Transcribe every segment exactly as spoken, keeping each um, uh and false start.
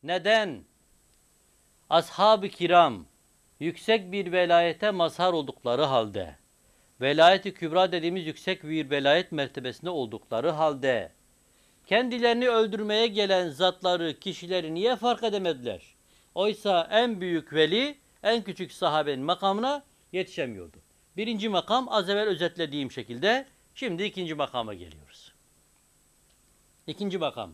Neden? Ashab-ı kiram yüksek bir velayete mazhar oldukları halde, velayet-i kübra dediğimiz yüksek bir velayet mertebesinde oldukları halde, kendilerini öldürmeye gelen zatları, kişileri niye fark edemediler? Oysa en büyük veli, en küçük sahabenin makamına yetişemiyordu. Birinci makam az evvel özetlediğim şekilde, şimdi ikinci makama geliyoruz. İkinci makam.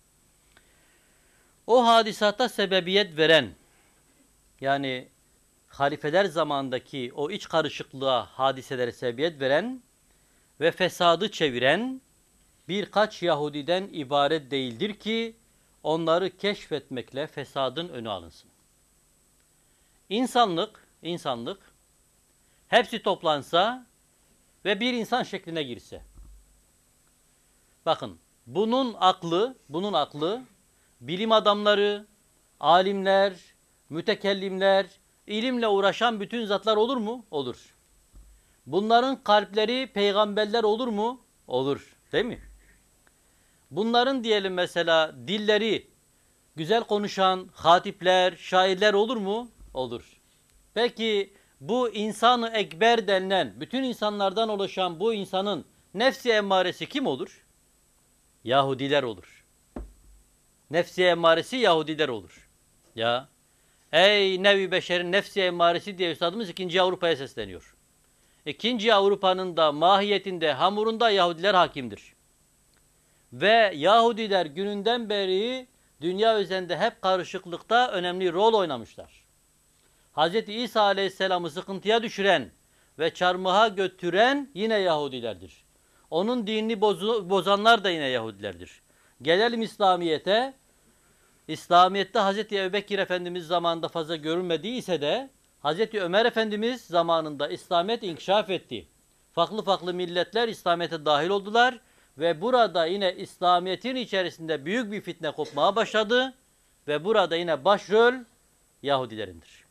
O hadisata sebebiyet veren, yani halifeler zamandaki o iç karışıklığa, hadiselere sebebiyet veren ve fesadı çeviren birkaç Yahudiden ibaret değildir ki onları keşfetmekle fesadın önü alınsın. İnsanlık, insanlık hepsi toplansa ve bir insan şekline girse. Bakın, bunun aklı, bunun aklı bilim adamları, alimler, mütekellimler, ilimle uğraşan bütün zatlar olur mu? Olur. Bunların kalpleri peygamberler olur mu? Olur. Değil mi? Bunların diyelim mesela dilleri güzel konuşan hatipler, şairler olur mu? Olur. Peki bu insanı ekber denilen, bütün insanlardan oluşan bu insanın nefsi emmaresi kim olur? Yahudiler olur. Nefsi emmaresi Yahudiler olur. Ya, ey nevi beşerin nefsi emmaresi diye üstadımız ikinci Avrupa'ya sesleniyor. İkinci Avrupa'nın da mahiyetinde, hamurunda Yahudiler hakimdir. Ve Yahudiler gününden beri dünya üzerinde hep karışıklıkta önemli rol oynamışlar. Hazreti İsa Aleyhisselam'ı sıkıntıya düşüren ve çarmıha götüren yine Yahudilerdir. Onun dinini bozu, bozanlar da yine Yahudilerdir. Gelelim İslamiyet'e. İslamiyet'te Hazreti Ebubekir Efendimiz zamanında fazla görülmediyse de Hazreti Ömer Efendimiz zamanında İslamiyet inkişaf etti. Farklı farklı milletler İslamiyet'e dahil oldular ve burada yine İslamiyet'in içerisinde büyük bir fitne kopmaya başladı ve burada yine başrol Yahudilerindir.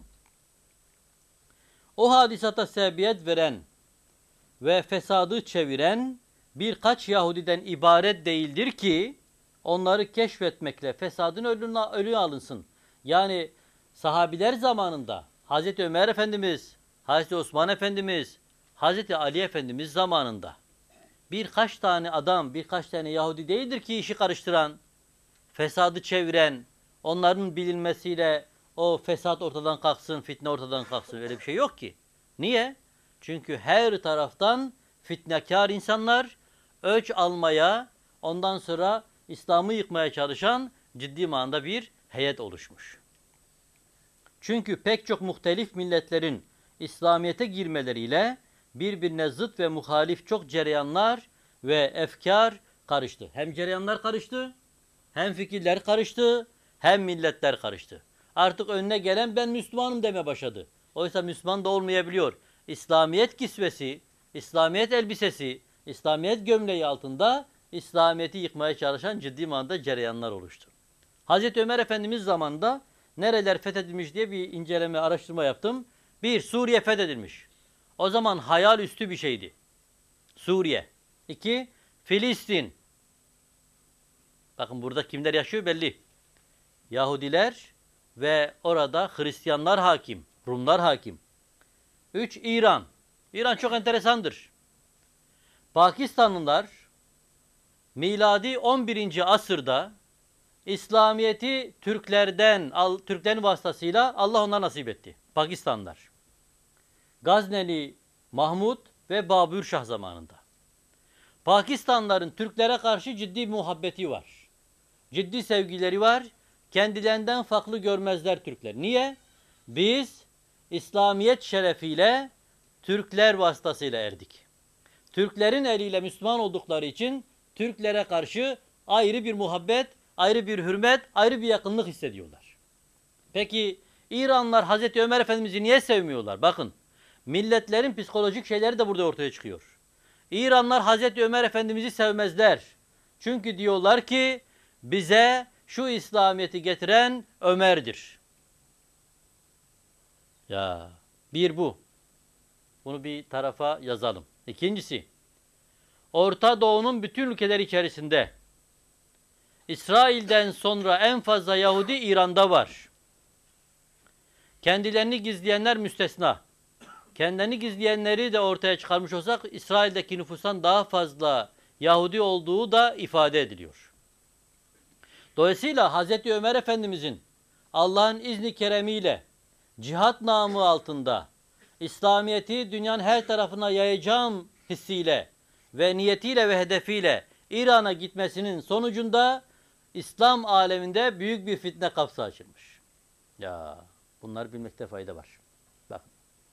O hadisata sebebiyet veren ve fesadı çeviren birkaç Yahudiden ibaret değildir ki onları keşfetmekle fesadın önüne, önüne alınsın. Yani sahabiler zamanında Hazreti Ömer Efendimiz, Hazreti Osman Efendimiz, Hazreti Ali Efendimiz zamanında birkaç tane adam, birkaç tane Yahudi değildir ki işi karıştıran, fesadı çeviren, onların bilinmesiyle o fesat ortadan kalksın, fitne ortadan kalksın. Öyle bir şey yok ki. Niye? Çünkü her taraftan fitnekar insanlar öç almaya, ondan sonra İslam'ı yıkmaya çalışan ciddi manada bir heyet oluşmuş. Çünkü pek çok muhtelif milletlerin İslamiyet'e girmeleriyle birbirine zıt ve muhalif çok cereyanlar ve efkar karıştı. Hem cereyanlar karıştı, hem fikirler karıştı, hem milletler karıştı. Artık önüne gelen ben Müslümanım deme başladı. Oysa Müslüman da olmayabiliyor. İslamiyet kisvesi, İslamiyet elbisesi, İslamiyet gömleği altında İslamiyet'i yıkmaya çalışan ciddi manada cereyanlar oluştu. Hazreti Ömer Efendimiz zamanında nereler fethedilmiş diye bir inceleme, araştırma yaptım. Bir, Suriye fethedilmiş. O zaman hayal üstü bir şeydi. Suriye. İki, Filistin. Bakın burada kimler yaşıyor belli. Yahudiler ve orada Hristiyanlar hakim, Rumlar hakim. Üç, İran. İran çok enteresandır. Pakistanlılar miladi on birinci asırda İslamiyet'i Türklerden, Türklerin vasıtasıyla Allah ona nasip etti. Pakistanlılar. Gazneli Mahmud ve Babür Şah zamanında. Pakistanlıların Türklere karşı ciddi muhabbeti var. Ciddi sevgileri var. Kendilerinden farklı görmezler Türkler. Niye? Biz İslamiyet şerefiyle Türkler vasıtasıyla erdik. Türklerin eliyle Müslüman oldukları için Türklere karşı ayrı bir muhabbet, ayrı bir hürmet, ayrı bir yakınlık hissediyorlar. Peki İranlılar Hazreti Ömer Efendimiz'i niye sevmiyorlar? Bakın, milletlerin psikolojik şeyleri de burada ortaya çıkıyor. İranlılar Hazreti Ömer Efendimiz'i sevmezler. Çünkü diyorlar ki bize şu İslamiyet'i getiren Ömer'dir. Ya bir bu. Bunu bir tarafa yazalım. İkincisi, Orta Doğu'nun bütün ülkeler içerisinde İsrail'den sonra en fazla Yahudi İran'da var. Kendilerini gizleyenler müstesna. Kendilerini gizleyenleri de ortaya çıkarmış olsak İsrail'deki nüfustan daha fazla Yahudi olduğu da ifade ediliyor. Dolayısıyla Hazreti Ömer Efendimizin Allah'ın izni keremiyle cihat namı altında İslamiyet'i dünyanın her tarafına yayacağım hissiyle ve niyetiyle ve hedefiyle İran'a gitmesinin sonucunda İslam aleminde büyük bir fitne kapısı açılmış. Ya bunları bilmekte fayda var. Bakın.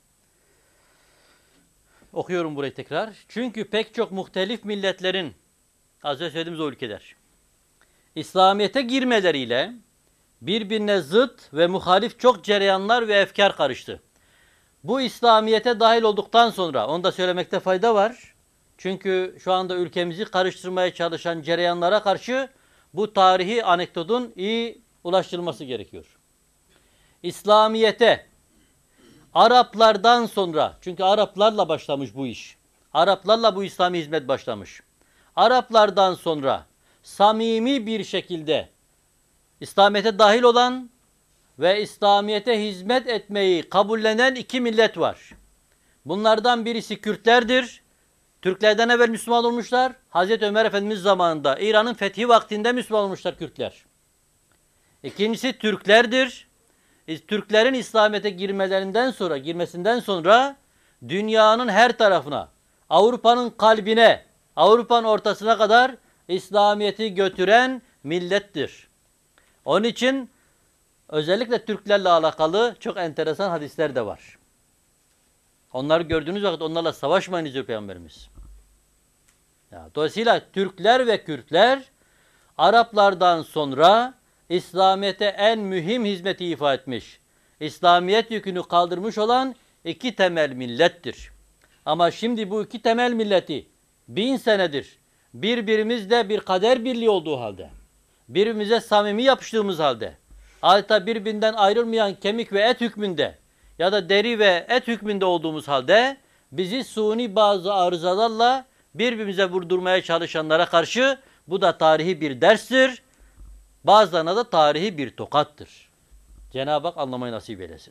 Okuyorum burayı tekrar. Çünkü pek çok muhtelif milletlerin, az önce söylediğimiz o ülkeler, İslamiyet'e girmeleriyle birbirine zıt ve muhalif çok cereyanlar ve efkar karıştı. Bu İslamiyet'e dahil olduktan sonra, onu da söylemekte fayda var. Çünkü şu anda ülkemizi karıştırmaya çalışan cereyanlara karşı bu tarihi anekdotun iyi ulaştırılması gerekiyor. İslamiyet'e Araplardan sonra, çünkü Araplarla başlamış bu iş. Araplarla bu İslami hizmet başlamış. Araplardan sonra samimi bir şekilde İslamiyet'e dahil olan ve İslamiyet'e hizmet etmeyi kabullenen iki millet var. Bunlardan birisi Kürtlerdir. Türklerden evvel Müslüman olmuşlar. Hazreti Ömer Efendimiz zamanında İran'ın fethi vaktinde Müslüman olmuşlar Kürtler. İkincisi Türklerdir. Türklerin İslamiyet'e girmelerinden sonra, girmesinden sonra dünyanın her tarafına, Avrupa'nın kalbine, Avrupa'nın ortasına kadar İslamiyet'i götüren millettir. Onun için özellikle Türklerle alakalı çok enteresan hadisler de var. Onları gördüğünüz vakit onlarla savaşmayın diyor Peygamberimiz. Ya, dolayısıyla Türkler ve Kürtler Araplardan sonra İslamiyet'e en mühim hizmeti ifa etmiş, İslamiyet yükünü kaldırmış olan iki temel millettir. Ama şimdi bu iki temel milleti bin senedir birbirimizle bir kader birliği olduğu halde, birbirimize samimi yapıştığımız halde, adeta birbirinden ayrılmayan kemik ve et hükmünde ya da deri ve et hükmünde olduğumuz halde bizi suni bazı arızalarla birbirimize vurdurmaya çalışanlara karşı bu da tarihi bir derstir. Bazılarına da tarihi bir tokattır. Cenab-ı Hak anlamayı nasip eylesin.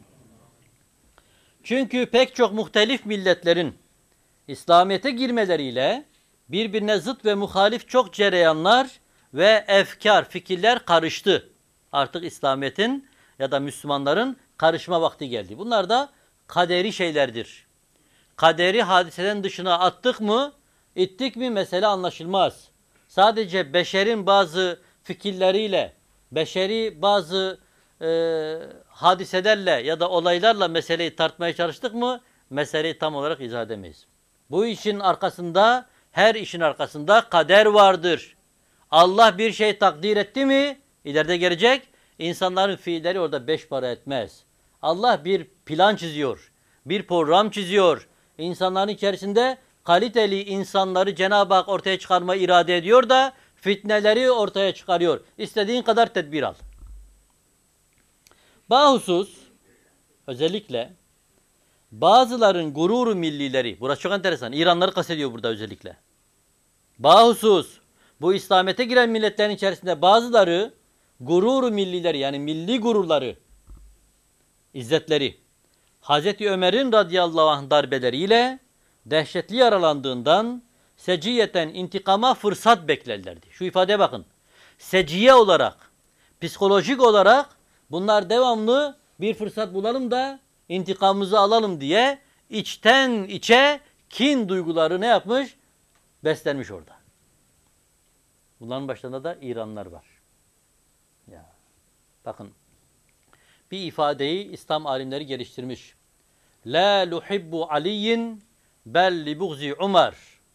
Çünkü pek çok muhtelif milletlerin İslamiyet'e girmeleriyle birbirine zıt ve muhalif çok cereyanlar ve efkar, fikirler karıştı. Artık İslamiyet'in ya da Müslümanların karışma vakti geldi. Bunlar da kaderi şeylerdir. Kaderi hadiseden dışına attık mı, ittik mi mesele anlaşılmaz. Sadece beşerin bazı fikirleriyle, beşeri bazı e, hadiselerle ya da olaylarla meseleyi tartmaya çalıştık mı, meseleyi tam olarak izah edemeyiz. Bu işin arkasında, her işin arkasında kader vardır. Allah bir şey takdir etti mi, ileride gelecek, insanların fiilleri orada beş para etmez. Allah bir plan çiziyor, bir program çiziyor. İnsanların içerisinde kaliteli insanları Cenab-ı Hak ortaya çıkarma irade ediyor da fitneleri ortaya çıkarıyor. İstediğin kadar tedbir al. Bahusus özellikle bazıların gururu millileri, burası çok enteresan, İranları kastediyor burada özellikle. Bahusus bu İslamiyet'e giren milletlerin içerisinde bazıları gururu millileri, yani milli gururları, izzetleri, Hazreti Ömer'in radıyallahu anh darbeleriyle dehşetli yaralandığından seciyeten intikama fırsat beklerlerdi. Şu ifadeye bakın. Seciye olarak, psikolojik olarak bunlar devamlı bir fırsat bulalım da intikamımızı alalım diye içten içe kin duyguları ne yapmış? Beslenmiş orada. Bunların başlarında da İranlılar var. Ya, bakın. Bir ifadeyi İslam alimleri geliştirmiş. La luhibbu aliyin bel li buğzi Umar.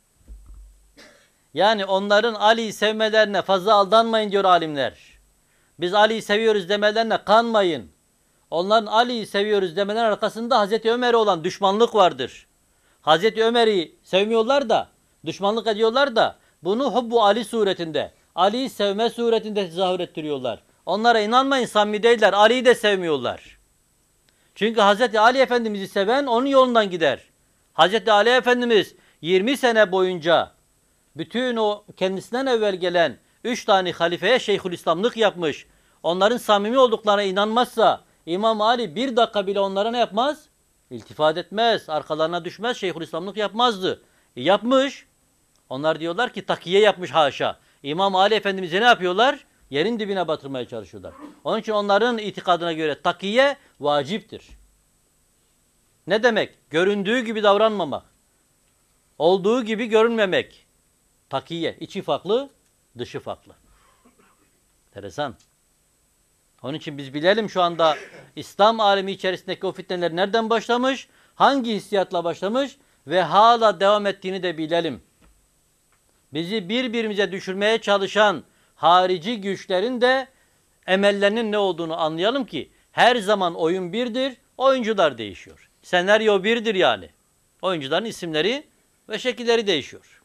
Yani onların Ali'yi sevmelerine fazla aldanmayın diyor alimler. Biz Ali'yi seviyoruz demelerine kanmayın. Onların Ali'yi seviyoruz demelerinin arkasında Hazreti Ömer'e olan düşmanlık vardır. Hazreti Ömer'i sevmiyorlar da, düşmanlık ediyorlar da bunu Hubbu Ali suretinde, Ali'yi sevme suretinde tezahür ettiriyorlar. Onlara inanmayın, samimi değiller. Ali'yi de sevmiyorlar. Çünkü Hazreti Ali Efendimiz'i seven onun yolundan gider. Hazreti Ali Efendimiz yirmi sene boyunca bütün o kendisinden evvel gelen Üç tane halifeye Şeyhülislamlık yapmış. Onların samimi olduklarına inanmazsa İmam Ali bir dakika bile onlara ne yapmaz? İltifat etmez, arkalarına düşmez, Şeyhülislamlık yapmazdı. E yapmış. Onlar diyorlar ki takiye yapmış haşa. İmam Ali Efendimiz'e ne yapıyorlar? Yerin dibine batırmaya çalışıyorlar. Onun için onların itikadına göre takiye vaciptir. Ne demek? Göründüğü gibi davranmamak. Olduğu gibi görünmemek. Takiye. İçi farklı, dışı farklı. Enteresan. Onun için biz bilelim şu anda İslam alemi içerisindeki o fitneler nereden başlamış, hangi hissiyatla başlamış ve hala devam ettiğini de bilelim. Bizi birbirimize düşürmeye çalışan harici güçlerin de emellerinin ne olduğunu anlayalım ki her zaman oyun birdir, oyuncular değişiyor. Senaryo birdir yani. Oyuncuların isimleri ve şekilleri değişiyor.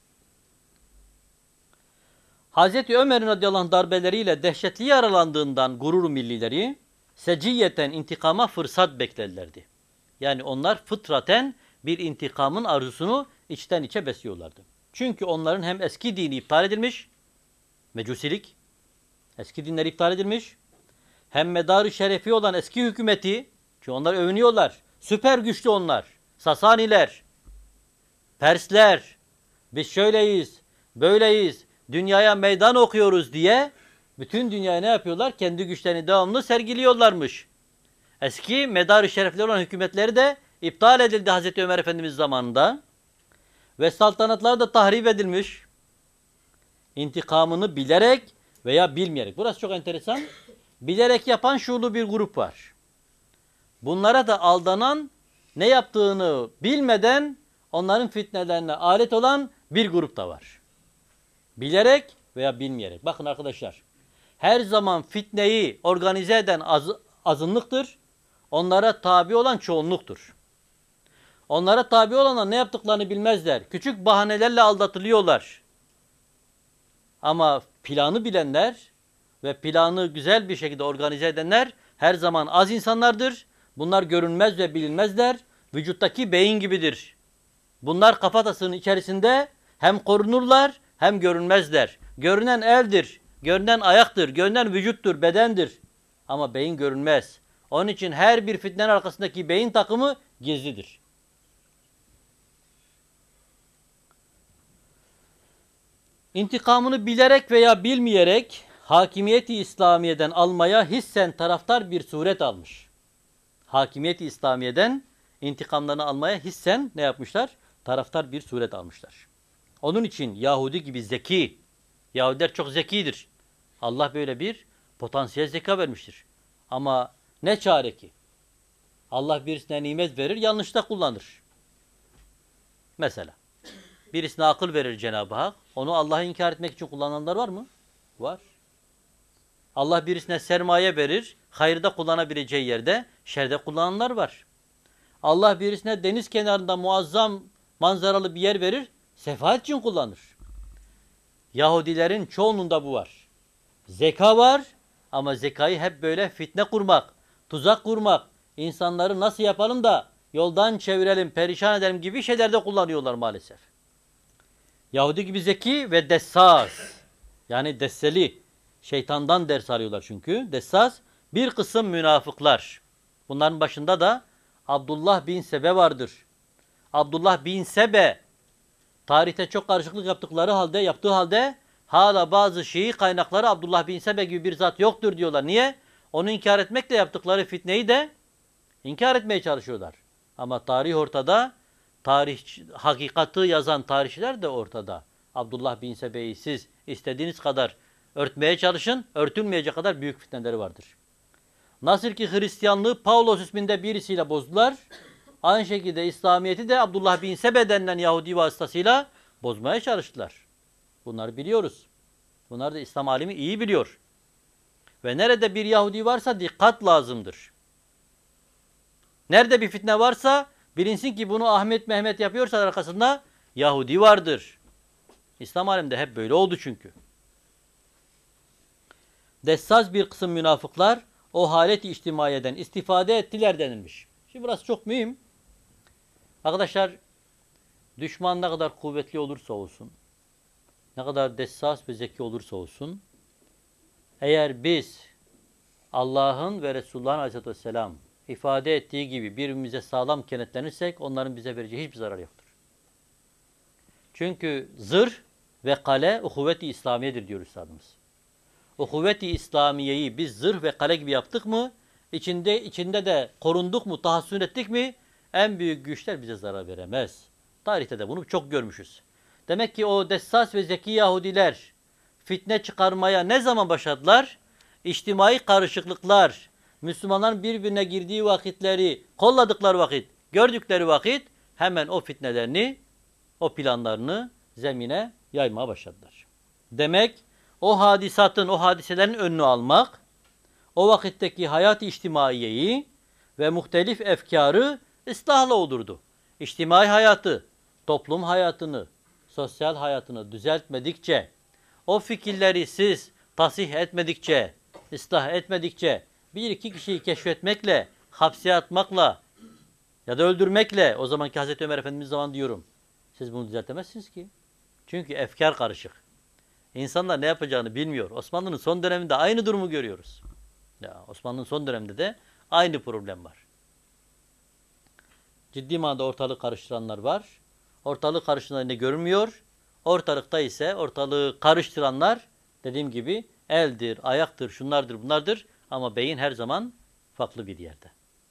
Hazreti Ömer'in radıyallahu anh darbeleriyle dehşetli yaralandığından gurur millileri seciyeten intikama fırsat beklerlerdi. Yani onlar fıtraten bir intikamın arzusunu içten içe besliyorlardı. Çünkü onların hem eski dini iptal edilmiş, mecusilik, eski dinler iptal edilmiş, hem medarı şerefi olan eski hükümeti, çünkü onlar övünüyorlar, süper güçlü onlar, Sasaniler, Persler, biz şöyleyiz, böyleyiz, dünyaya meydan okuyoruz diye bütün dünyaya ne yapıyorlar? Kendi güçlerini devamlı sergiliyorlarmış. Eski medar-ı şerefli olan hükümetleri de iptal edildi Hazreti Ömer Efendimiz zamanında. Ve saltanatlar da tahrip edilmiş. İntikamını bilerek veya bilmeyerek. Burası çok enteresan. Bilerek yapan şuurlu bir grup var. Bunlara da aldanan, ne yaptığını bilmeden onların fitnelerine alet olan bir grup da var. Bilerek veya bilmeyerek. Bakın arkadaşlar, her zaman fitneyi organize eden az, azınlıktır. Onlara tabi olan çoğunluktur. Onlara tabi olanlar ne yaptıklarını bilmezler. Küçük bahanelerle aldatılıyorlar. Ama planı bilenler ve planı güzel bir şekilde organize edenler her zaman az insanlardır. Bunlar görünmez ve bilinmezler. Vücuttaki beyin gibidir. Bunlar kafatasının içerisinde hem korunurlar hem görünmezler. Görünen eldir, görünen ayaktır, görünen vücuttur, bedendir. Ama beyin görünmez. Onun için her bir fitnenin arkasındaki beyin takımı gizlidir. İntikamını bilerek veya bilmeyerek hakimiyeti İslamiye'den almaya hissen taraftar bir suret almış. Hakimiyeti İslamiye'den intikamlarını almaya hissen ne yapmışlar? Taraftar bir suret almışlar. Onun için Yahudi gibi zeki, Yahudiler çok zekidir. Allah böyle bir potansiyel zeka vermiştir. Ama ne çare ki? Allah birisine nimet verir, yanlışta kullanır. Mesela birisine akıl verir Cenab-ı Hak. Onu Allah'ı inkar etmek için kullananlar var mı? Var. Allah birisine sermaye verir, hayırda kullanabileceği yerde şerde kullananlar var. Allah birisine deniz kenarında muazzam manzaralı bir yer verir, sefahat için kullanır. Yahudilerin çoğunluğunda bu var. Zeka var ama zekayı hep böyle fitne kurmak, tuzak kurmak, insanları nasıl yapalım da yoldan çevirelim, perişan edelim gibi şeylerde kullanıyorlar maalesef. Yahudi gibi zeki ve dessas, yani desseli, şeytandan ders alıyorlar çünkü. Dessas, bir kısım münafıklar. Bunların başında da Abdullah bin Sebe vardır. Abdullah bin Sebe, tarihte çok karışıklık yaptıkları halde, yaptığı halde hala bazı Şii kaynakları Abdullah bin Sebe gibi bir zat yoktur diyorlar. Niye? Onu inkar etmekle yaptıkları fitneyi de inkar etmeye çalışıyorlar. Ama tarih ortada, tarih hakikati yazan tarihçiler de ortada. Abdullah bin Sebe'yi siz istediğiniz kadar örtmeye çalışın, örtülmeyecek kadar büyük fitneleri vardır. Nasıl ki Hristiyanlığı Pavlos isminde birisiyle bozdular, aynı şekilde İslamiyet'i de Abdullah bin Sebe denilen Yahudi vasıtasıyla bozmaya çalıştılar. Bunları biliyoruz. Bunları da İslam alimi iyi biliyor. Ve nerede bir Yahudi varsa dikkat lazımdır. Nerede bir fitne varsa bilinsin ki bunu Ahmet Mehmet yapıyorsa arkasında Yahudi vardır. İslam aleminde hep böyle oldu çünkü. Dessaz bir kısım münafıklar o haleti içtimaiyeden istifade ettiler denilmiş. Şimdi burası çok mühim. Arkadaşlar, düşman ne kadar kuvvetli olursa olsun, ne kadar dessas ve zeki olursa olsun, Eğer biz Allah'ın ve Resulullah'ın aleyhissalatü vesselam ifade ettiği gibi birbirimize sağlam kenetlenirsek onların bize vereceği hiçbir zarar yoktur. Çünkü zırh ve kale uhuvvet-i İslamiye'dir diyor Üstadımız. Uhuvvet-i İslamiye'yi biz zırh ve kale gibi yaptık mı, içinde içinde de korunduk mu, tahassün ettik mi, en büyük güçler bize zarar veremez. Tarihte de bunu çok görmüşüz. Demek ki o dessas ve zeki Yahudiler fitne çıkarmaya ne zaman başladılar? İçtimai karışıklıklar, Müslümanların birbirine girdiği vakitleri kolladıkları vakit, gördükleri vakit hemen o fitnelerini, o planlarını zemine yaymaya başladılar. Demek o hadisatın, o hadiselerin önünü almak, o vakitteki hayat-ı içtimaiyeyi ve muhtelif efkarı ıslahla olurdu. İçtimai hayatı, toplum hayatını, sosyal hayatını düzeltmedikçe, o fikirleri siz tasih etmedikçe, ıslah etmedikçe, bir iki kişiyi keşfetmekle, hapse atmakla ya da öldürmekle, o zamanki Hazreti Ömer Efendimiz zaman diyorum, siz bunu düzeltemezsiniz ki. Çünkü efkar karışık. İnsanlar ne yapacağını bilmiyor. Osmanlı'nın son döneminde aynı durumu görüyoruz. Ya Osmanlı'nın son döneminde de aynı problem var. Ciddi manada ortalığı karıştıranlar var. Ortalığı karıştıranlar ne görünmüyor. Ortalıkta ise ortalığı karıştıranlar dediğim gibi eldir, ayaktır, şunlardır, bunlardır ama beyin her zaman farklı bir yerde.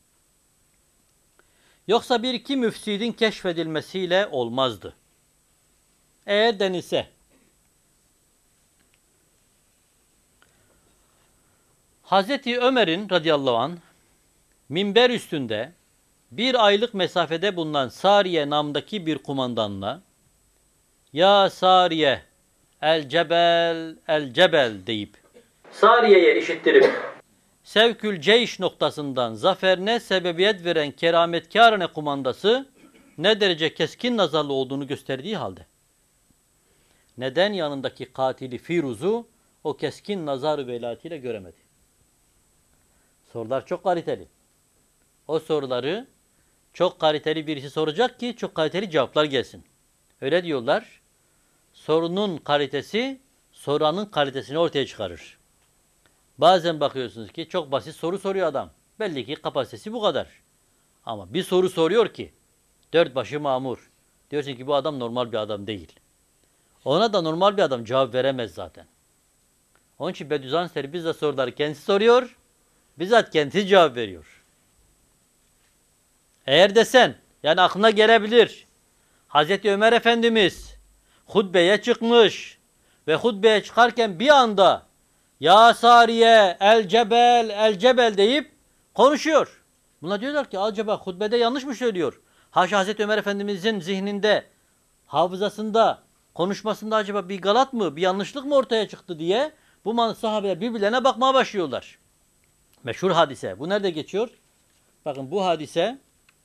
Yoksa bir iki müfsidin keşfedilmesiyle olmazdı. Eğer denilse Hazreti Ömer'in radıyallahu anh minber üstünde bir aylık mesafede bulunan Sariye namdaki bir kumandanla "Ya Sariye, el cebel, el cebel" deyip Sariye'ye işittirip Sevkül Ceyş noktasından zaferine sebebiyet veren kerametkârane kumandası ne derece keskin nazarlı olduğunu gösterdiği halde neden yanındaki katili Firuz'u o keskin nazar-ı velayetiyle göremedi? Sorular çok kaliteli. O soruları çok kaliteli birisi soracak ki çok kaliteli cevaplar gelsin. Öyle diyorlar. Sorunun kalitesi soranın kalitesini ortaya çıkarır. Bazen bakıyorsunuz ki çok basit soru soruyor adam. Belli ki kapasitesi bu kadar. Ama bir soru soruyor ki dört başı mamur. Diyorsun ki bu adam normal bir adam değil. Ona da normal bir adam cevap veremez zaten. Onun için Bediüzzaman Seri bizzat soruları kendisi soruyor, bizzat kendisi cevap veriyor. Eğer desen, yani aklına gelebilir, Hazreti Ömer Efendimiz hutbeye çıkmış ve hutbeye çıkarken bir anda "Ya Sariye, el cebel, el cebel" deyip konuşuyor. Buna diyorlar ki acaba hutbede yanlış mı söylüyor? Haşa Hazreti Ömer Efendimizin zihninde, hafızasında, konuşmasında acaba bir galat mı, bir yanlışlık mı ortaya çıktı diye bu sahabeler birbirlerine bakmaya başlıyorlar. Meşhur hadise. Bu nerede geçiyor? Bakın bu hadise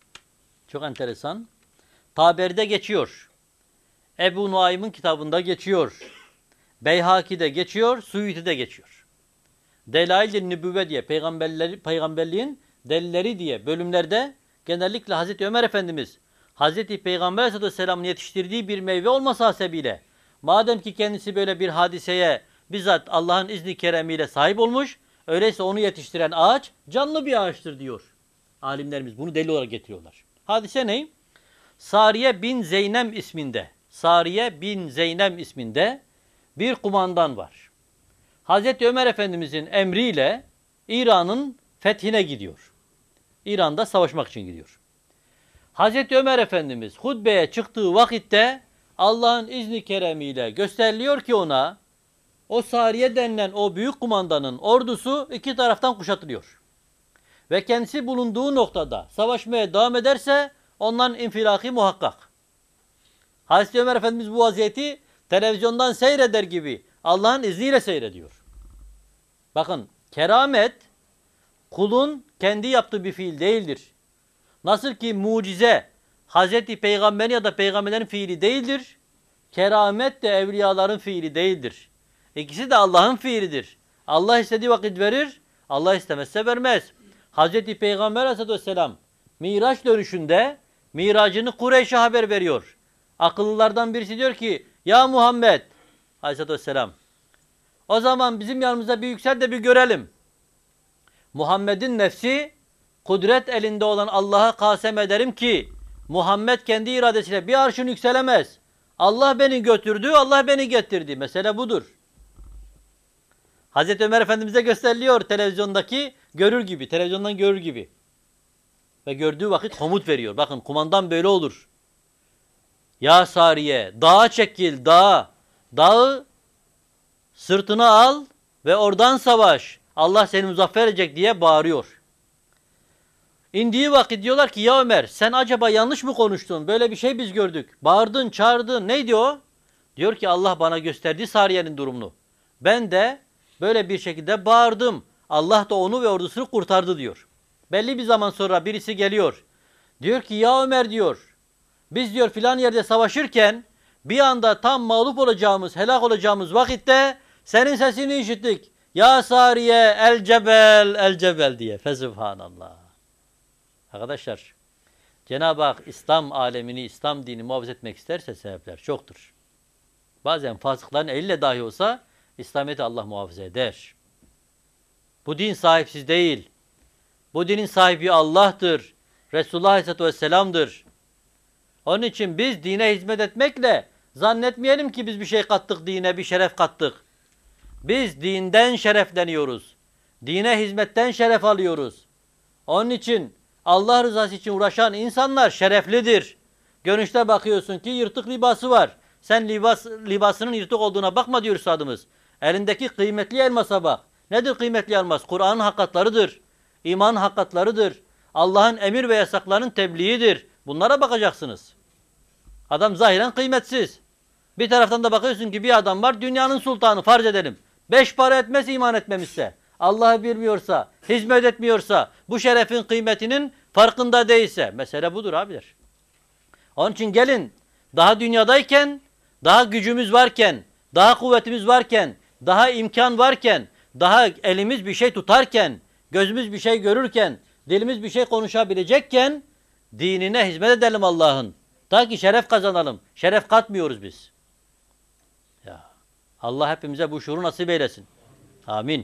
çok enteresan. Taberi'de geçiyor. Ebu Nuaym'ın kitabında geçiyor. Beyhaki'de geçiyor, Suyuti'de geçiyor. Delail-i Nübüvve diye peygamberleri, peygamberliğin delilleri diye bölümlerde genellikle Hazreti Ömer Efendimiz Hazreti Peygamber Aleyhisselam'ın yetiştirdiği bir meyve olması hasebiyle madem ki kendisi böyle bir hadiseye bizzat Allah'ın izni keremiyle sahip olmuş, öyleyse onu yetiştiren ağaç canlı bir ağaçtır diyor. Alimlerimiz bunu delil olarak getiriyorlar. Hadise ne? Sariye bin Zeynep isminde, Sariye bin Zeynep isminde bir kumandan var. Hazreti Ömer Efendimizin emriyle İran'ın fethine gidiyor. İran'da savaşmak için gidiyor. Hazreti Ömer Efendimiz hutbeye çıktığı vakitte Allah'ın izni keremiyle gösteriliyor ki ona o Sariye denilen o büyük kumandanın ordusu iki taraftan kuşatılıyor. Ve kendisi bulunduğu noktada savaşmaya devam ederse onların infilaki muhakkak. Hazreti Ömer Efendimiz bu vaziyeti televizyondan seyreder gibi Allah'ın izniyle seyrediyor. Bakın keramet kulun kendi yaptığı bir fiil değildir. Nasıl ki mucize Hazreti Peygamber'in ya da peygamberlerin fiili değildir. Keramet de evliyaların fiili değildir. İkisi de Allah'ın fiilidir. Allah istediği vakit verir, Allah istemezse vermez. Hazreti Peygamber Aleyhisselam Miraç dönüşünde miracını Kureyş'e haber veriyor. Akıllılardan birisi diyor ki ya Muhammed Aleyhisselam O zaman bizim yanımıza bir yüksel de bir görelim. Muhammed'in nefsi kudret elinde olan Allah'a kasem ederim ki Muhammed kendi iradesiyle bir arşın yükselemez. Allah beni götürdü, Allah beni getirdi. Mesele budur. Hazreti Ömer Efendimiz'e gösteriliyor televizyondaki görür gibi, televizyondan görür gibi. Ve gördüğü vakit komut veriyor. Bakın kumandan böyle olur. Ya Sariye, dağa çekil, dağa. Dağı sırtına al ve oradan savaş. Allah seni muzaffer edecek diye bağırıyor. İndiği vakit diyorlar ki ya Ömer sen acaba yanlış mı konuştun? Böyle bir şey biz gördük. Bağırdın, çağırdın. Neydi o? Diyor ki Allah bana gösterdi Sariye'nin durumunu. Ben de böyle bir şekilde bağırdım. Allah da onu ve ordusunu kurtardı diyor. Belli bir zaman sonra birisi geliyor. Diyor ki ya Ömer diyor. Biz diyor filan yerde savaşırken bir anda tam mağlup olacağımız, helak olacağımız vakitte senin sesini işittik. Ya Sariye el cebel el cebel diye. Fesubhanallah. Arkadaşlar Cenab-ı Hak İslam alemini, İslam dini muhafaza etmek isterse sebepler çoktur. Bazen fasıkların eliyle dahi olsa İslamiyet'i Allah muhafaza eder. Bu din sahipsiz değil. Bu dinin sahibi Allah'tır. Resulullah Aleyhisselatü Vesselam'dır. Onun için biz dine hizmet etmekle zannetmeyelim ki biz bir şey kattık dine, bir şeref kattık. Biz dinden şerefleniyoruz. Dine hizmetten şeref alıyoruz. Onun için Allah rızası için uğraşan insanlar şereflidir. Görünüşte bakıyorsun ki yırtık libası var. Sen libas, libasının yırtık olduğuna bakma diyor üstadımız. Elindeki kıymetli elmasa bak. Nedir kıymetli elmas? Kur'an'ın hakikatlarıdır. İmanın hakikatlarıdır. Allah'ın emir ve yasaklarının tebliğidir. Bunlara bakacaksınız. Adam zahiren kıymetsiz. Bir taraftan da bakıyorsun ki bir adam var dünyanın sultanı farz edelim. Beş para etmez iman etmemişse. Allah'ı bilmiyorsa, hizmet etmiyorsa, bu şerefin kıymetinin farkında değilse. Mesele budur abiler. Onun için gelin daha dünyadayken, daha gücümüz varken, daha kuvvetimiz varken, daha imkan varken, daha elimiz bir şey tutarken, gözümüz bir şey görürken, dilimiz bir şey konuşabilecekken dinine hizmet edelim Allah'ın. Ta ki şeref kazanalım. Şeref katmıyoruz biz. Ya Allah hepimize bu şuuru nasip eylesin. Amin.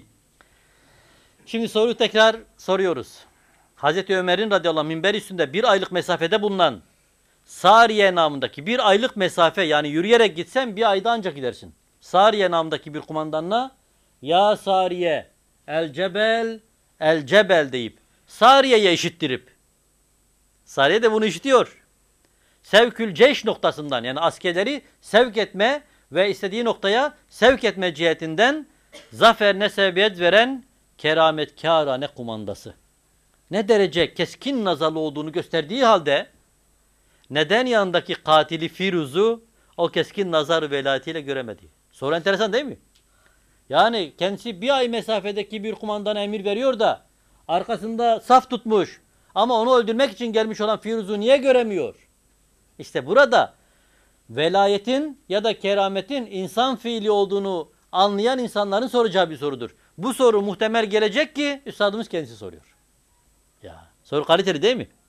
Şimdi soruyu tekrar soruyoruz. Hazreti Ömer'in radıyallahu anh minber üstünde bir aylık mesafede bulunan Sariye namındaki bir aylık mesafe yani yürüyerek gitsen bir ayda ancak gidersin. Sariye namındaki bir kumandanla ya Sariye el cebel el cebel deyip Sariye'ye işittirip Sariye de bunu işitiyor. Sevkül ceş noktasından yani askerleri sevk etme ve istediği noktaya sevk etme cihetinden zaferine sebebiyet veren kerametkârane kumandası. Ne derece keskin nazarlı olduğunu gösterdiği halde neden yanındaki katili Firuz'u o keskin nazar velayetiyle göremedi? Soru enteresan değil mi? Yani kendisi bir ay mesafedeki bir kumandana emir veriyor da arkasında saf tutmuş ama onu öldürmek için gelmiş olan Firuz'u niye göremiyor? İşte burada velayetin ya da kerametin insan fiili olduğunu anlayan insanların soracağı bir sorudur. Bu soru muhtemel gelecek ki üstadımız kendisi soruyor. Ya soru kaliteli değil mi?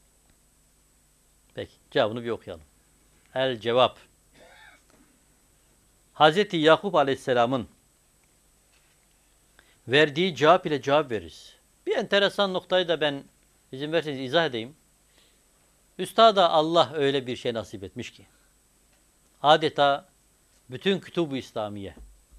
Peki cevabını bir okuyalım. El cevap. Hazreti Yakup Aleyhisselam'ın verdiği cevap ile cevap veririz. Bir enteresan noktayı da ben izin verirseniz izah edeyim. Üstada Allah öyle bir şey nasip etmiş ki adeta bütün Kütub-u İslamiye,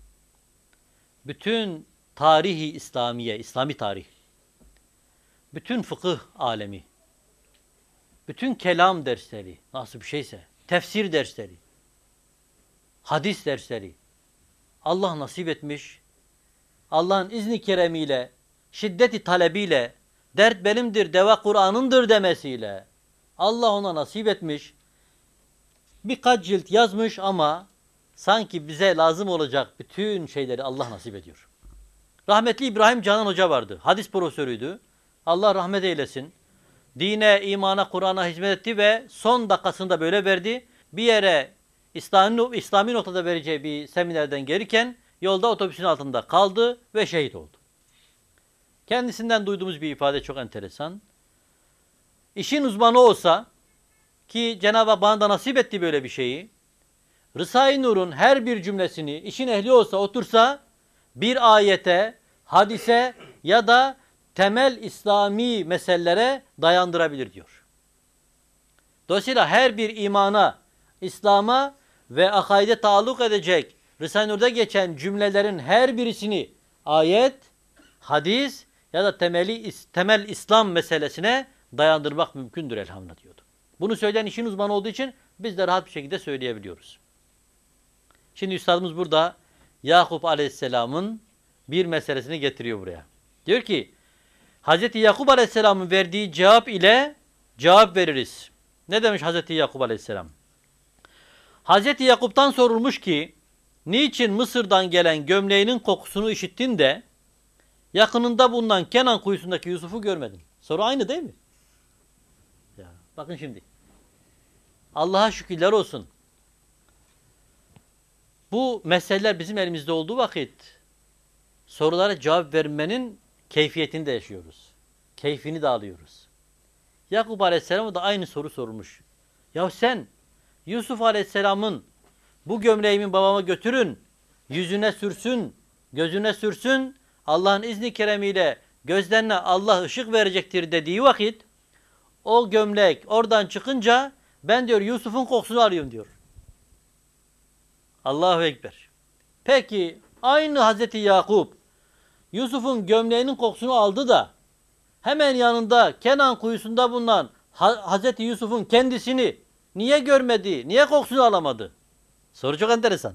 bütün tarihi İslamiye, İslami tarih, bütün fıkıh alemi, bütün kelam dersleri, nasıl bir şeyse, tefsir dersleri, hadis dersleri, Allah nasip etmiş, Allah'ın izni keremiyle, şiddeti talebiyle, dert benimdir, deva Kur'an'ındır demesiyle, Allah ona nasip etmiş, birkaç cilt yazmış ama sanki bize lazım olacak bütün şeyleri Allah nasip ediyor. Rahmetli İbrahim Canan Hoca vardı. Hadis profesörüydü. Allah rahmet eylesin. Dine, imana, Kur'an'a hizmet etti ve son dakikasında böyle verdi. Bir yere İslami, İslami noktada vereceği bir seminerden gelirken yolda otobüsün altında kaldı ve şehit oldu. Kendisinden duyduğumuz bir ifade çok enteresan. İşin uzmanı olsa ki Cenab-ı Hak bana da nasip etti böyle bir şeyi. Rısai Nur'un her bir cümlesini işin ehli olsa otursa bir ayete, hadise ya da temel İslami meselelere dayandırabilir diyor. Dolayısıyla her bir imana, İslam'a ve akaide taalluk edecek Risale-i Nur'da geçen cümlelerin her birisini ayet, hadis ya da temeli, temel İslam meselesine dayandırmak mümkündür elhamdülillah diyordu. Bunu söyleyen işin uzmanı olduğu için biz de rahat bir şekilde söyleyebiliyoruz. Şimdi üstadımız burada Yakup Aleyhisselam'ın bir meselesini getiriyor buraya. Diyor ki Hazreti Yakup Aleyhisselam'ın verdiği cevap ile cevap veririz. Ne demiş Hazreti Yakup Aleyhisselam? Hazreti Yakup'tan sorulmuş ki niçin Mısır'dan gelen gömleğinin kokusunu işittin de yakınında bulunan Kenan kuyusundaki Yusuf'u görmedin? Soru aynı değil mi? Ya, bakın şimdi. Allah'a şükürler olsun. Bu meseleler bizim elimizde olduğu vakit sorulara cevap vermenin keyfiyetini de yaşıyoruz. Keyfini de alıyoruz. Yakup Aleyhisselam'a da aynı soru sormuş. Ya sen Yusuf Aleyhisselam'ın bu gömleğimi babama götürün, yüzüne sürsün, gözüne sürsün, Allah'ın izni keremiyle gözlerine Allah ışık verecektir dediği vakit o gömlek oradan çıkınca ben diyor Yusuf'un kokusunu arıyorum diyor. Allahu Ekber. Peki aynı Hazreti Yakup Yusuf'un gömleğinin kokusunu aldı da hemen yanında Kenan kuyusunda bulunan Hazreti Yusuf'un kendisini niye görmedi, niye kokusunu alamadı? Soru çok enteresan.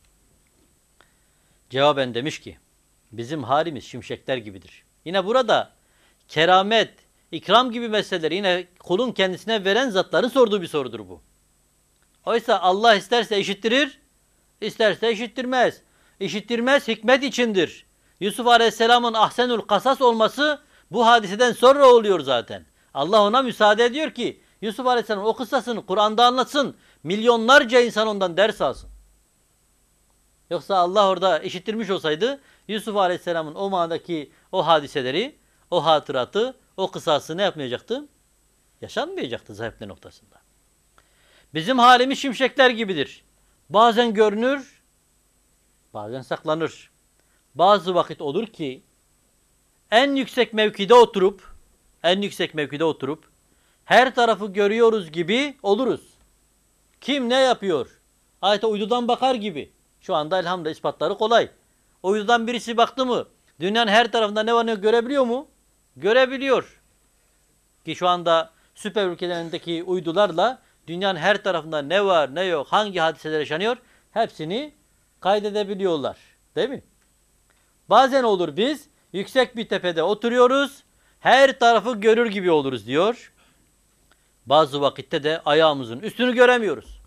Cevaben demiş ki bizim halimiz şimşekler gibidir. Yine burada keramet, ikram gibi meseleleri yine kulun kendisine veren zatların sorduğu bir sorudur bu. Oysa Allah isterse işittirir, isterse işittirmez. İşittirmez hikmet içindir. Yusuf Aleyhisselam'ın ahsenül kasas olması bu hadiseden sonra oluyor zaten. Allah ona müsaade ediyor ki Yusuf Aleyhisselam o kıssasını Kur'an'da anlatsın. Milyonlarca insan ondan ders alsın. Yoksa Allah orada işittirmiş olsaydı Yusuf Aleyhisselam'ın o manadaki o hadiseleri, o hatıratı, o kıssası ne yapmayacaktı? Yaşanmayacaktı zahipler noktasında. Bizim halimiz şimşekler gibidir. Bazen görünür, bazen saklanır. Bazı vakit olur ki en yüksek mevkide oturup, en yüksek mevkide oturup her tarafı görüyoruz gibi oluruz. Kim ne yapıyor? Ayete uydudan bakar gibi. Şu anda elhamdülillah ispatları kolay. Uydudan birisi baktı mı dünyanın her tarafında ne var ne görebiliyor mu? Görebiliyor. Ki şu anda süper ülkelerindeki uydularla dünyanın her tarafında ne var ne yok, hangi hadiseler yaşanıyor hepsini kaydedebiliyorlar. Değil mi? Bazen olur biz yüksek bir tepede oturuyoruz, her tarafı görür gibi oluruz diyor. Bazı vakitte de ayağımızın üstünü göremiyoruz.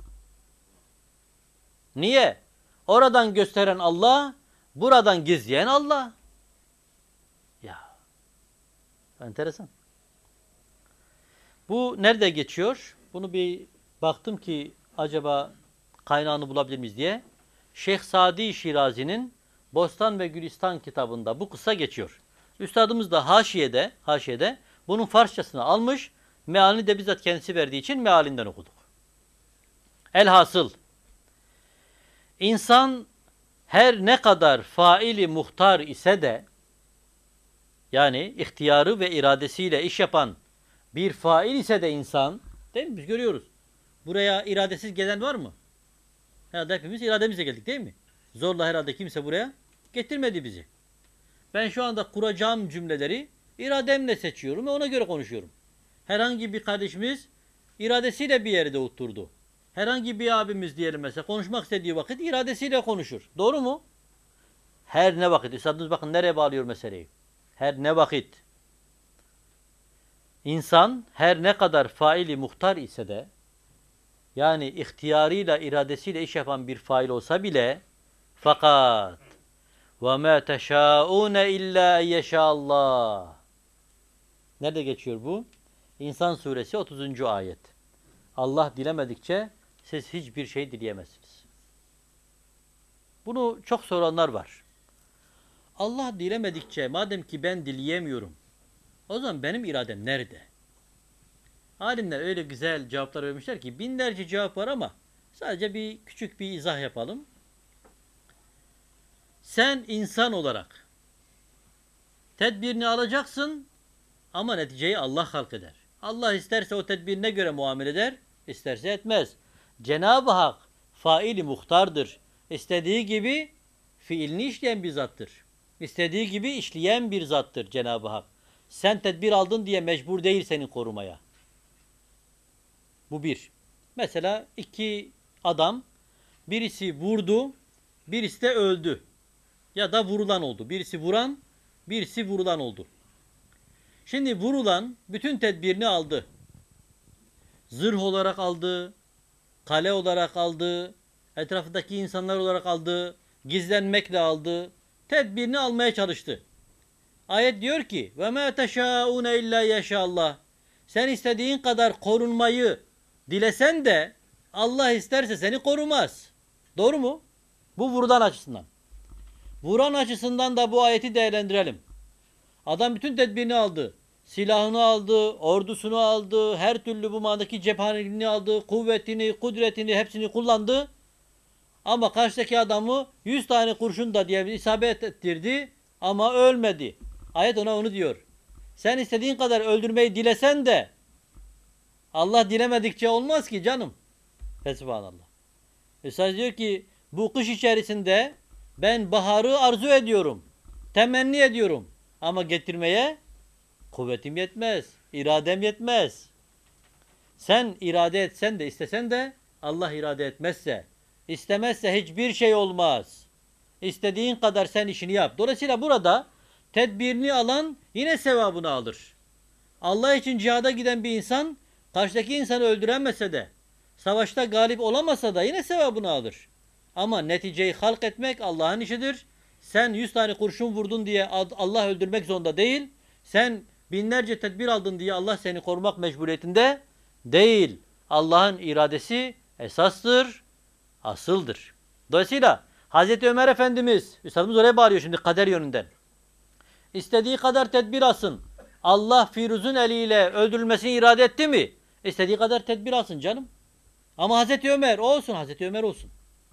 Niye? Oradan gösteren Allah, buradan gizleyen Allah. Ya, enteresan. Bu nerede geçiyor? Bunu bir baktım ki acaba kaynağını bulabilir miyiz diye. Şeyh Sadi Şirazi'nin Bostan ve Gülistan kitabında bu kısa geçiyor. Üstadımız da haşiyede, haşiyede bunun Farsçasını almış, mealini de bizzat kendisi verdiği için mealinden okuduk. Elhasıl, insan her ne kadar faili muhtar ise de, yani ihtiyarı ve iradesiyle iş yapan bir fail ise de insan, değil mi? Biz görüyoruz. Buraya iradesiz gelen var mı? Herhalde hepimiz irademizle geldik değil mi? Zorla herhalde kimse buraya getirmedi bizi. Ben şu anda kuracağım cümleleri irademle seçiyorum ve ona göre konuşuyorum. Herhangi bir kardeşimiz iradesiyle bir yerde oturdu. Herhangi bir abimiz diyelim mesela konuşmak istediği vakit iradesiyle konuşur. Doğru mu? Her ne vakit. Üstadınız bakın nereye bağlıyor meseleyi. Her ne vakit. İnsan her ne kadar faili muhtar ise de yani ihtiyarıyla, iradesiyle iş yapan bir fail olsa bile fakat وَمَا تَشَاءُونَ اِلَّا يَشَاءَ Nerede geçiyor bu? İnsan suresi otuzuncu ayet. Allah dilemedikçe siz hiçbir şey dileyemezsiniz. Bunu çok soranlar var. Allah dilemedikçe madem ki ben dileyemiyorum o zaman benim iradem nerede? Alimler öyle güzel cevaplar vermişler ki binlerce cevap var ama sadece bir küçük bir izah yapalım. Sen insan olarak tedbirini alacaksın ama neticeyi Allah halk eder. Allah isterse o tedbirine göre muamele eder, isterse etmez. Cenab-ı Hak faili muhtardır. İstediği gibi fiilini işleyen bir zattır. İstediği gibi işleyen bir zattır Cenab-ı Hak. Sen tedbir aldın diye mecbur değil seni korumaya. Bu bir. Mesela iki adam, birisi vurdu, birisi de öldü. Ya da vurulan oldu. Birisi vuran, birisi vurulan oldu. Şimdi vurulan bütün tedbirini aldı. Zırh olarak aldı, kale olarak aldı, etrafındaki insanlar olarak aldı, gizlenmekle aldı. Tedbirini almaya çalıştı. Ayet diyor ki: "Ve ma teşaune illa yeşallah." Sen istediğin kadar korunmayı dilesen de Allah isterse seni korumaz. Doğru mu? Bu vurulan açısından. Vuran açısından da bu ayeti değerlendirelim. Adam bütün tedbirini aldı. Silahını aldı, ordusunu aldı, her türlü bu manadaki cephaneliğini aldı, kuvvetini, kudretini hepsini kullandı. Ama karşıdaki adamı yüz tane kurşun da diye isabet ettirdi ama ölmedi. Ayet ona onu diyor. Sen istediğin kadar öldürmeyi dilesen de Allah dilemedikçe olmaz ki canım. Fesubhanallah. Esas diyor ki bu kış içerisinde ben baharı arzu ediyorum. Temenni ediyorum. Ama getirmeye kuvvetim yetmez. İradem yetmez. Sen irade etsen de istesen de Allah irade etmezse, istemezse hiçbir şey olmaz. İstediğin kadar sen işini yap. Dolayısıyla burada tedbirini alan yine sevabını alır. Allah için cihada giden bir insan karşıdaki insanı öldüremese de, savaşta galip olamasa da yine sevabını alır. Ama neticeyi halk etmek Allah'ın işidir. Sen yüz tane kurşun vurdun diye Allah öldürmek zorunda değil. Sen binlerce tedbir aldın diye Allah seni korumak mecburiyetinde değil. Allah'ın iradesi esastır, asıldır. Dolayısıyla Hazreti Ömer Efendimiz, Üstadımız oraya bağırıyor şimdi kader yönünden. İstediği kadar tedbir alsın. Allah Firuz'un eliyle öldürülmesini irade etti mi? İstediği kadar tedbir alsın canım. Ama Hazreti Ömer olsun, Hazreti Ömer olsun.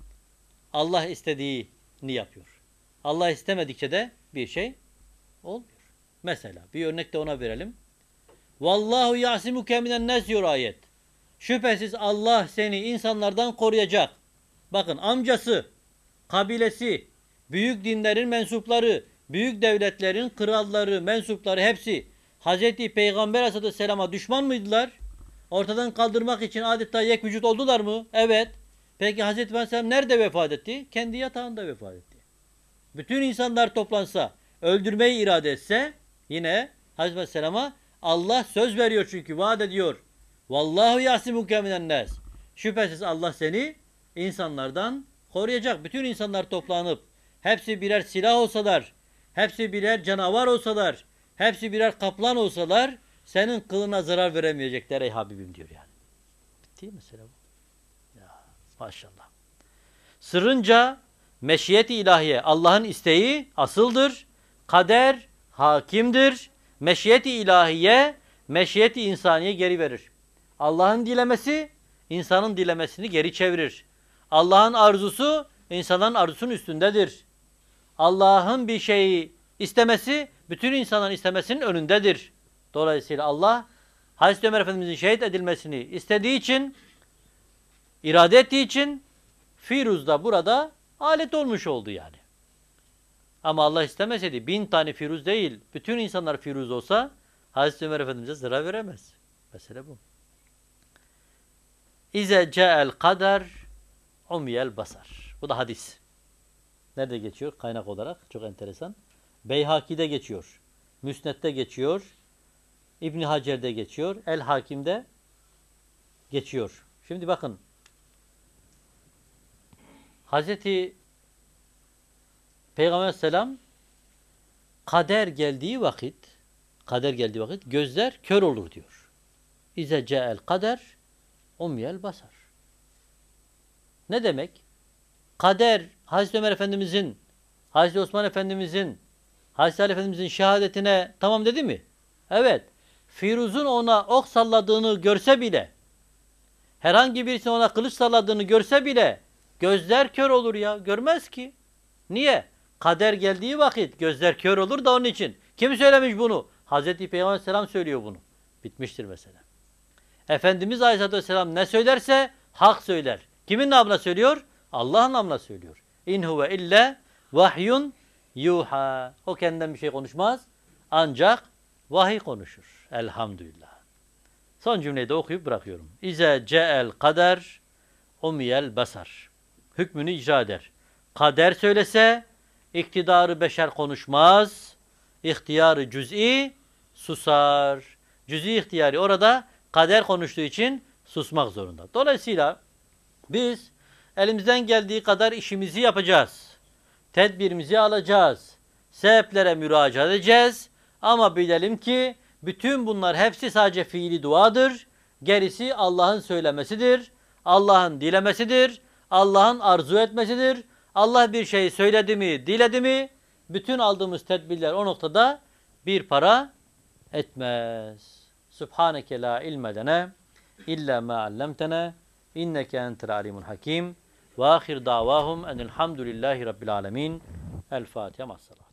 Allah istediğini yapıyor. Allah istemedikçe de bir şey olmuyor. Mesela bir örnek de ona verelim. Vallahu yasimuke minen nas diyor ayet. Şüphesiz Allah seni insanlardan koruyacak. Bakın amcası, kabilesi, büyük dinlerin mensupları, büyük devletlerin kralları, mensupları hepsi Hazreti Peygamber Aleyhisselam'a düşman mıydılar? Ortadan kaldırmak için adeta yek vücut oldular mı? Evet. Peki Hazreti Aleyhisselam nerede vefat etti? Kendi yatağında vefat etti. Bütün insanlar toplansa, öldürmeyi irade etse yine Hazreti Aleyhisselam'a Allah söz veriyor çünkü vaat ediyor. Vallahu yasimuke minen nas. Şüphesiz Allah seni insanlardan koruyacak. Bütün insanlar toplanıp hepsi birer silah olsalar, hepsi birer canavar olsalar, hepsi birer kaplan olsalar senin kılına zarar veremeyecekler ey Habibim diyor yani. Bitti mesela bu. Ya maşallah. Sırrınca meşiyet-i ilahiye Allah'ın isteği asıldır. Kader hakimdir. Meşiyet-i ilahiye meşiyet-i insaniye geri verir. Allah'ın dilemesi insanın dilemesini geri çevirir. Allah'ın arzusu insanın arzusunun üstündedir. Allah'ın bir şeyi istemesi bütün insanların istemesinin önündedir. Dolayısıyla Allah Hazreti Ömer Efendimizin şehit edilmesini istediği için, irade ettiği için Firuz da burada alet olmuş oldu yani. Ama Allah istemeseydi bin tane Firuz değil, bütün insanlar Firuz olsa Hazreti Ömer Efendimiz'e zarar veremez. Mesele bu. İze ce'el kader umyel basar. Bu da hadis. Nerede geçiyor kaynak olarak? Çok enteresan. Beyhaki'de geçiyor. Müsned'de geçiyor. İbn Hacer'de geçiyor. El Hakim'de geçiyor. Şimdi bakın. Hazreti Peygamber Aleyhisselam kader geldiği vakit kader geldiği vakit gözler kör olur diyor. İze ce'el kader umyel basar. Ne demek? Kader Hazreti Ömer Efendimizin, Hazreti Osman Efendimizin, Hazreti Ali Efendimizin şehadetine tamam dedi mi? Evet. Firuz'un ona ok salladığını görse bile, herhangi birisinin ona kılıç salladığını görse bile gözler kör olur ya. Görmez ki. Niye? Kader geldiği vakit gözler kör olur da onun için. Kim söylemiş bunu? Hazreti Peygamber Aleyhisselam söylüyor bunu. Bitmiştir mesela. Efendimiz Aleyhisselatü Vesselam ne söylerse hak söyler. Kimin namına söylüyor? Allah'ın namına söylüyor. İn huve ille vahyun yuha. O kendinden bir şey konuşmaz. Ancak vahiy konuşur. Elhamdülillah. Son cümleyi de okuyup bırakıyorum. İze ce'el kader umiyel basar. Hükmünü icra eder. Kader söylese iktidarı beşer konuşmaz. İhtiyarı cüz'i susar. Cüz'i ihtiyarı orada kader konuştuğu için susmak zorunda. Dolayısıyla biz elimizden geldiği kadar işimizi yapacağız. Tedbirimizi alacağız. Sebeplere müracaat edeceğiz. Ama bilelim ki bütün bunlar hepsi sadece fiili duadır. Gerisi Allah'ın söylemesidir. Allah'ın dilemesidir. Allah'ın arzu etmesidir. Allah bir şey söyledi mi, diledi mi, bütün aldığımız tedbirler o noktada bir para etmez. Subhaneke la ilme lene illa ma allamtena inneke entel alimul hakim ve ahir davahum enelhamdülillahi rabbil alemin. El Fatiha.